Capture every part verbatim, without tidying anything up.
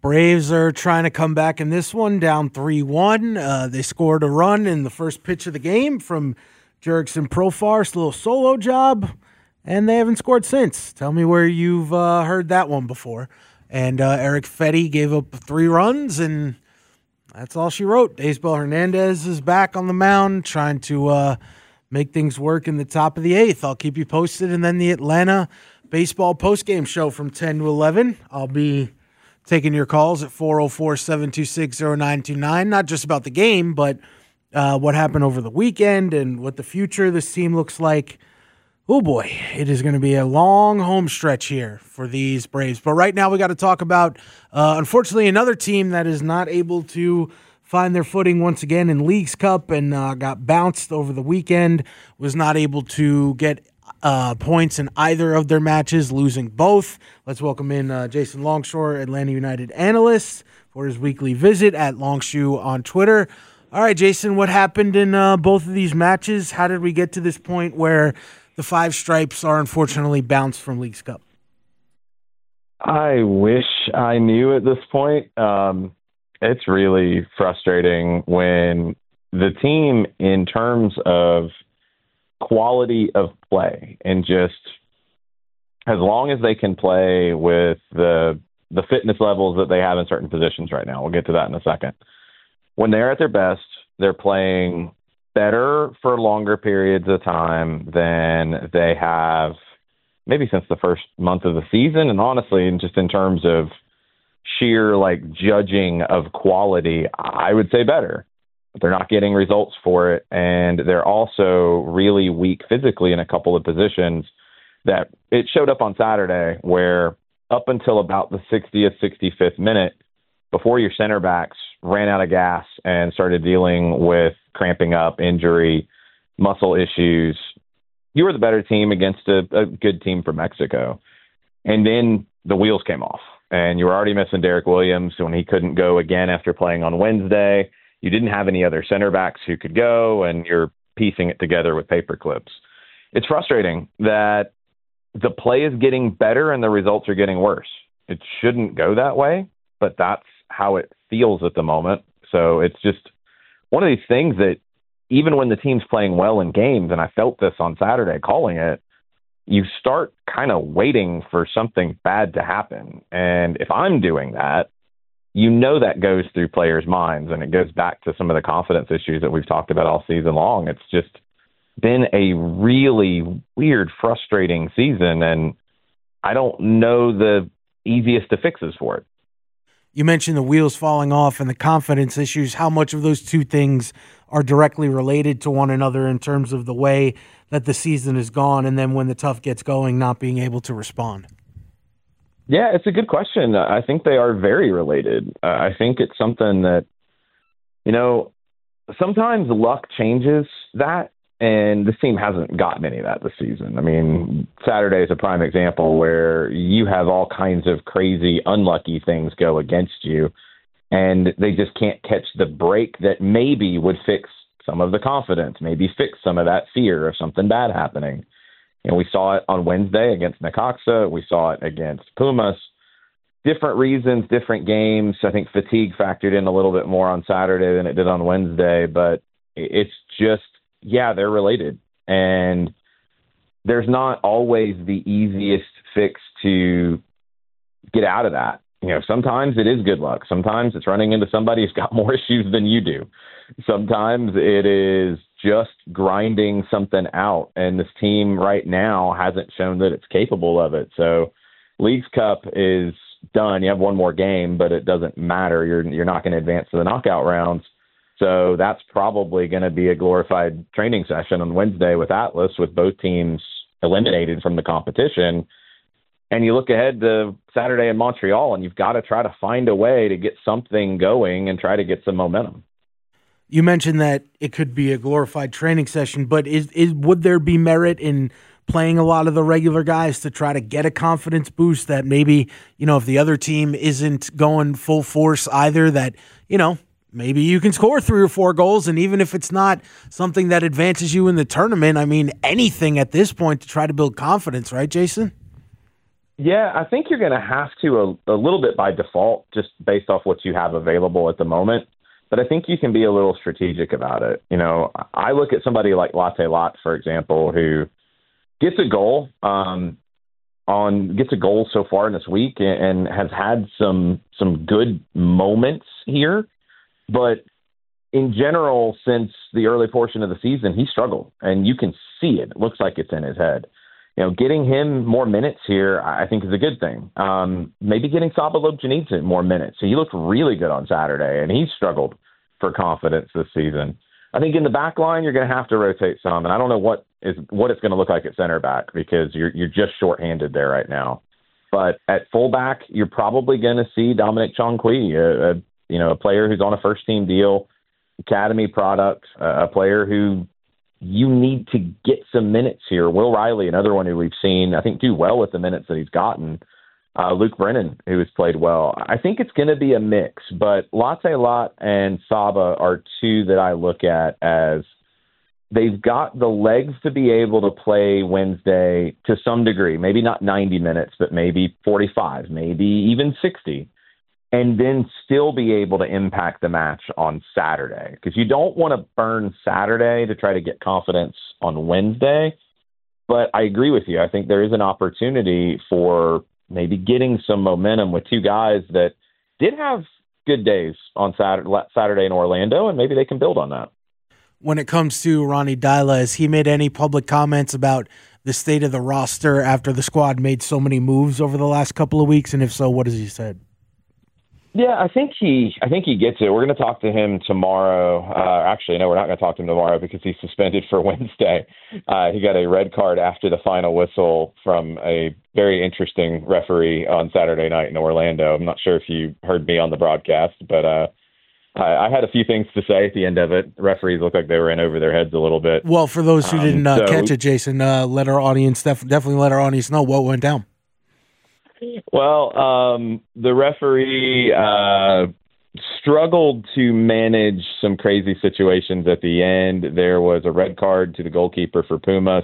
Braves are trying to come back in this one, down three one. Uh, they scored a run in the first pitch of the game from Jurickson Profar, a little solo job, and they haven't scored since. Tell me where you've uh, heard that one before. And uh, Eric Fetty gave up three runs, and that's all she wrote. Daysbel Hernandez is back on the mound, trying to uh, make things work in the top of the eighth. I'll keep you posted. And then the Atlanta baseball postgame show from ten to eleven. I'll be taking your calls at four oh four, seven two six, oh nine two nine, not just about the game, but uh, what happened over the weekend and what the future of this team looks like. Oh boy, it is going to be a long home stretch here for these Braves. But right now we got to talk about, uh, unfortunately, another team that is not able to find their footing once again in Leagues Cup and uh, got bounced over the weekend, was not able to get Uh, points in either of their matches, losing both. Let's welcome in uh, Jason Longshore, Atlanta United analyst, for his weekly visit at Longshoe on Twitter. All right, Jason, what happened in uh, both of these matches? How did we get to this point where the Five Stripes are unfortunately bounced from Leagues Cup? I wish I knew at this point. Um, it's really frustrating when the team, in terms of quality of play, and just as long as they can play with the the fitness levels that they have in certain positions right now, we'll get to that in a second. When they're at their best, they're playing better for longer periods of time than they have maybe since the first month of the season. And honestly, just in terms of sheer like judging of quality, I would say better. They're not getting results for it, and they're also really weak physically in a couple of positions that it showed up on Saturday, where up until about the sixtieth, sixty-fifth minute, before your center backs ran out of gas and started dealing with cramping up, injury, muscle issues, you were the better team against a, a good team from Mexico. And then the wheels came off, and you were already missing Derek Williams when he couldn't go again after playing on Wednesday. You didn't have any other center backs who could go, and you're piecing it together with paper clips. It's frustrating that the play is getting better and the results are getting worse. It shouldn't go that way, but that's how it feels at the moment. So it's just one of these things that even when the team's playing well in games, and I felt this on Saturday calling it, you start kind of waiting for something bad to happen. And if I'm doing that, you know that goes through players' minds, and it goes back to some of the confidence issues that we've talked about all season long. It's just been a really weird, frustrating season, and I don't know the easiest of fixes for it. You mentioned the wheels falling off and the confidence issues. How much of those two things are directly related to one another in terms of the way that the season is gone, and then when the tough gets going, not being able to respond? Yeah, it's a good question. I think they are very related. Uh, I think it's something that, you know, sometimes luck changes that, and this team hasn't gotten any of that this season. I mean, Saturday is a prime example where you have all kinds of crazy, unlucky things go against you, and they just can't catch the break that maybe would fix some of the confidence, maybe fix some of that fear of something bad happening. And we saw it on Wednesday against Necaxa. We saw it against Pumas. Different reasons, different games. I think fatigue factored in a little bit more on Saturday than it did on Wednesday. But it's just, yeah, they're related. And there's not always the easiest fix to get out of that. You know, sometimes it is good luck. Sometimes it's running into somebody who's got more issues than you do. Sometimes it is just grinding something out, and this team right now hasn't shown that it's capable of it. So Leagues Cup is done. You have one more game, but it doesn't matter. You're you're not going to advance to the knockout rounds. So that's probably going to be a glorified training session on Wednesday with Atlas, with both teams eliminated from the competition. And you look ahead to Saturday in Montreal, and you've got to try to find a way to get something going and try to get some momentum. You mentioned that it could be a glorified training session, but is, is would there be merit in playing a lot of the regular guys to try to get a confidence boost that maybe, you know, if the other team isn't going full force either, that, you know, maybe you can score three or four goals, and even if it's not something that advances you in the tournament, I mean, anything at this point to try to build confidence, right, Jason? Yeah, I think you're going to have to a, a little bit by default, just based off what you have available at the moment. But I think you can be a little strategic about it. You know, I look at somebody like Latte Lot, for example, who gets a goal um, on gets a goal so far in this week and, and has had some some good moments here, but in general, since the early portion of the season, he struggled, and you can see it. It looks like it's in his head. You know, getting him more minutes here, I think, is a good thing. Um, maybe getting Saba Lobjanidze more minutes. So he looked really good on Saturday, and he struggled for confidence this season. I think in the back line, you're going to have to rotate some, and I don't know what is what it's going to look like at center back because you're you're just shorthanded there right now. But at fullback, you're probably going to see Dominic Chongqui, a, a you know a player who's on a first team deal, academy product, uh, a player who you need to get some minutes here. Will Riley, another one who we've seen, I think, do well with the minutes that he's gotten. Uh, Luke Brennan, who has played well. I think it's going to be a mix, but Latte Lot and Saba are two that I look at as they've got the legs to be able to play Wednesday to some degree, maybe not ninety minutes, but maybe forty-five, maybe even sixty. And then still be able to impact the match on Saturday. Because you don't want to burn Saturday to try to get confidence on Wednesday. But I agree with you. I think there is an opportunity for maybe getting some momentum with two guys that did have good days on Saturday, Saturday in Orlando, and maybe they can build on that. When it comes to Ronny Deila, has he made any public comments about the state of the roster after the squad made so many moves over the last couple of weeks? And if so, what has he said? Yeah, I think he I think he gets it. We're going to talk to him tomorrow. Uh, actually, no, we're not going to talk to him tomorrow because he's suspended for Wednesday. Uh, he got a red card after the final whistle from a very interesting referee on Saturday night in Orlando. I'm not sure if you heard me on the broadcast, but uh, I, I had a few things to say at the end of it. Referees looked like they were in over their heads a little bit. Well, for those who um, didn't uh, so, catch it, Jason, uh, let our audience def- definitely let our audience know what went down. Well, um, the referee uh, struggled to manage some crazy situations at the end. There was a red card to the goalkeeper for Pumas,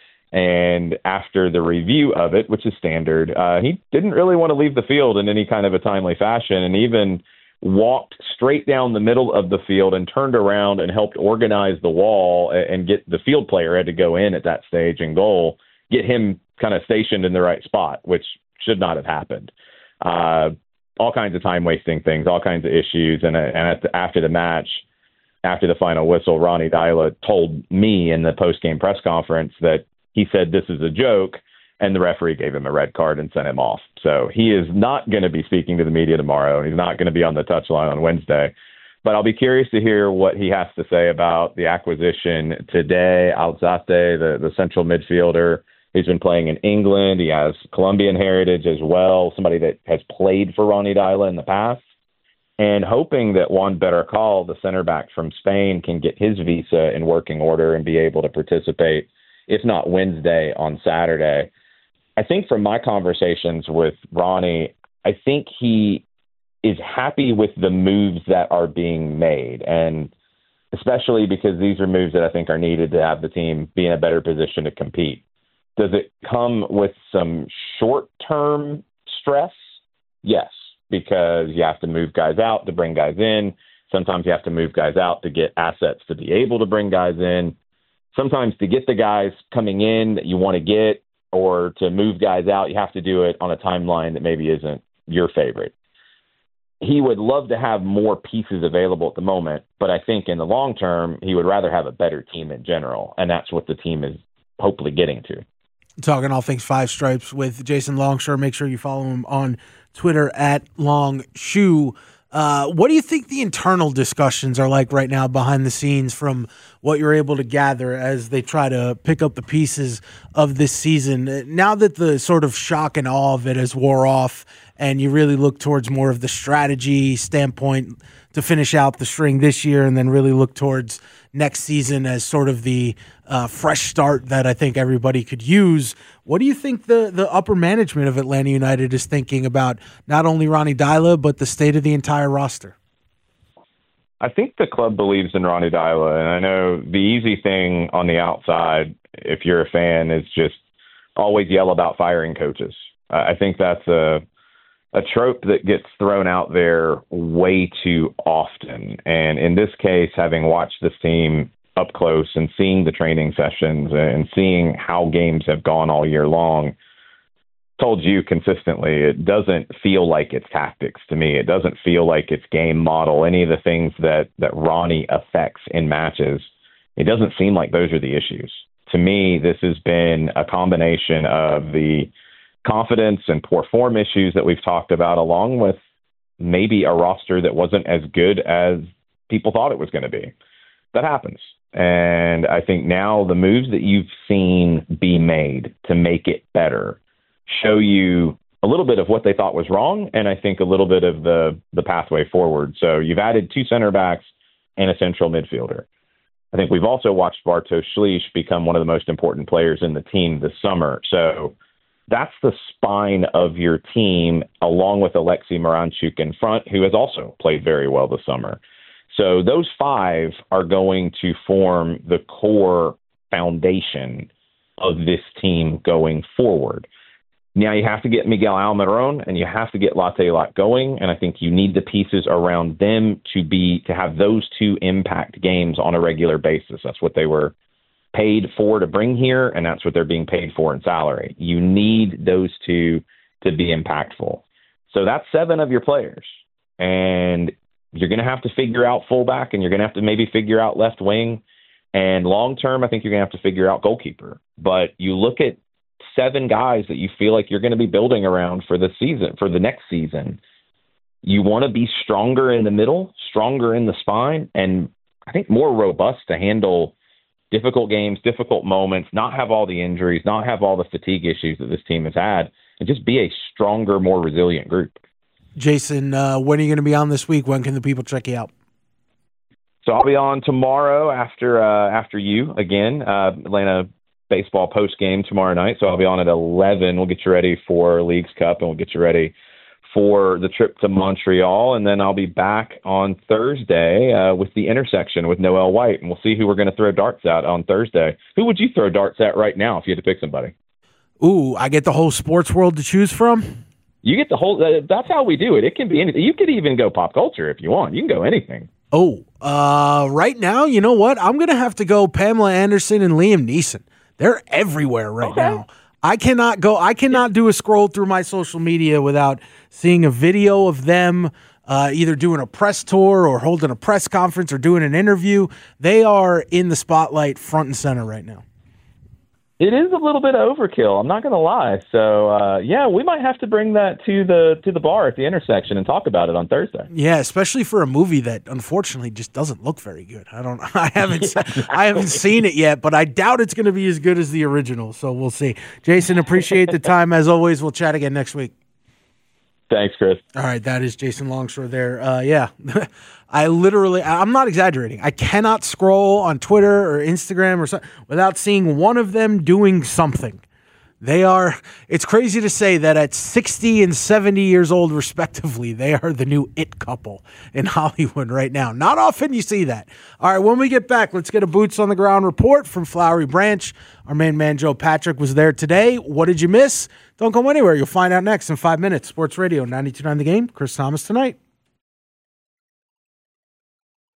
and after the review of it, which is standard, uh, he didn't really want to leave the field in any kind of a timely fashion, and even walked straight down the middle of the field and turned around and helped organize the wall and get the field player had to go in at that stage and goal, get him kind of stationed in the right spot, which should not have happened. Uh, all kinds of time wasting things, all kinds of issues. And, and at the, after the match, after the final whistle, Ronny Deila told me in the post-game press conference that he said this is a joke, and the referee gave him a red card and sent him off. So he is not going to be speaking to the media tomorrow, and he's not going to be on the touchline on Wednesday. But I'll be curious to hear what he has to say about the acquisition today. Alzate, the, the central midfielder, he's been playing in England. He has Colombian heritage as well, somebody that has played for Ronny Deila in the past, and hoping that Juan Berrocal, the center back from Spain, can get his visa in working order and be able to participate, if not Wednesday, on Saturday. I think from my conversations with Ronny, I think he is happy with the moves that are being made, and especially because these are moves that I think are needed to have the team be in a better position to compete. Does it come with some short-term stress? Yes, because you have to move guys out to bring guys in. Sometimes you have to move guys out to get assets to be able to bring guys in. Sometimes to get the guys coming in that you want to get or to move guys out, you have to do it on a timeline that maybe isn't your favorite. He would love to have more pieces available at the moment, but I think in the long term, he would rather have a better team in general, and that's what the team is hopefully getting to. Talking all things Five Stripes with Jason Longshore. Make sure you follow him on Twitter at Longshoe. Uh, what do you think the internal discussions are like right now behind the scenes from what you're able to gather as they try to pick up the pieces of this season? Now that the sort of shock and awe of it has wore off and you really look towards more of the strategy standpoint to finish out the string this year and then really look towards next season as sort of the uh, fresh start that I think everybody could use. What do you think the, the upper management of Atlanta United is thinking about not only Ronny Deila, but the state of the entire roster? I think the club believes in Ronny Deila, and I know the easy thing on the outside, if you're a fan, is just always yell about firing coaches. I think that's a a trope that gets thrown out there way too often. And in this case, having watched this team up close and seeing the training sessions and seeing how games have gone all year long, told you consistently, it doesn't feel like it's tactics to me. It doesn't feel like it's game model, any of the things that, that Ronnie affects in matches. It doesn't seem like those are the issues. To me, this has been a combination of the confidence and poor form issues that we've talked about, along with maybe a roster that wasn't as good as people thought it was going to be. That happens. And I think now the moves that you've seen be made to make it better show you a little bit of what they thought was wrong, and I think a little bit of the the pathway forward. So you've added two center backs and a central midfielder. I think we've also watched Bartosz Szlisz become one of the most important players in the team this summer. So that's the spine of your team, along with Alexei Miranchuk in front, who has also played very well this summer. So those five are going to form the core foundation of this team going forward. Now you have to get Miguel Almiron and you have to get Latte Lot going, and I think you need the pieces around them to be to have those two impact games on a regular basis. That's what they were paid for to bring here, and that's what they're being paid for in salary. You need those two to be impactful. So that's seven of your players, and you're going to have to figure out fullback, and you're going to have to maybe figure out left wing, and long term, I think you're going to have to figure out goalkeeper. But you look at seven guys that you feel like you're going to be building around for the season, for the next season. You want to be stronger in the middle, stronger in the spine, and I think more robust to handle difficult games, difficult moments, not have all the injuries, not have all the fatigue issues that this team has had, and just be a stronger, more resilient group. Jason, uh, when are you going to be on this week? When can the people check you out? So I'll be on tomorrow after uh, after you again, uh, Atlanta baseball post game tomorrow night. So I'll be on at eleven. We'll get you ready for Leagues Cup, and we'll get you ready for the trip to Montreal. And then I'll be back on Thursday uh, with the intersection with Noel White, and we'll see who we're going to throw darts at on Thursday. Who would you throw darts at right now if you had to pick somebody? Ooh, I get the whole sports world to choose from? You get the whole, uh, that's how we do it. It can be anything. You could even go pop culture if you want. You can go anything. Oh, uh, right now, you know what? I'm going to have to go Pamela Anderson and Liam Neeson. They're everywhere right okay. now. I cannot go, I cannot do a scroll through my social media without seeing a video of them uh, either doing a press tour or holding a press conference or doing an interview. They are in the spotlight front and center right now. It is a little bit of overkill, I'm not going to lie. So, uh, yeah, we might have to bring that to the to the bar at the intersection and talk about it on Thursday. Yeah, especially for a movie that unfortunately just doesn't look very good. I don't I haven't yeah, exactly. I haven't seen it yet, but I doubt it's going to be as good as the original, so we'll see. Jason, appreciate the time as always. We'll chat again next week. Thanks, Chris. All right, that is Jason Longshore there. Uh, yeah, I literally, I'm not exaggerating. I cannot scroll on Twitter or Instagram or something without seeing one of them doing something. They are, it's crazy to say that at sixty and seventy years old, respectively, they are the new it couple in Hollywood right now. Not often you see that. All right, when we get back, let's get a boots on the ground report from Flowery Branch. Our main man, Joe Patrick, was there today. What did you miss? Don't go anywhere. You'll find out next in five minutes. Sports Radio ninety-two point nine The Game. Chris Thomas tonight.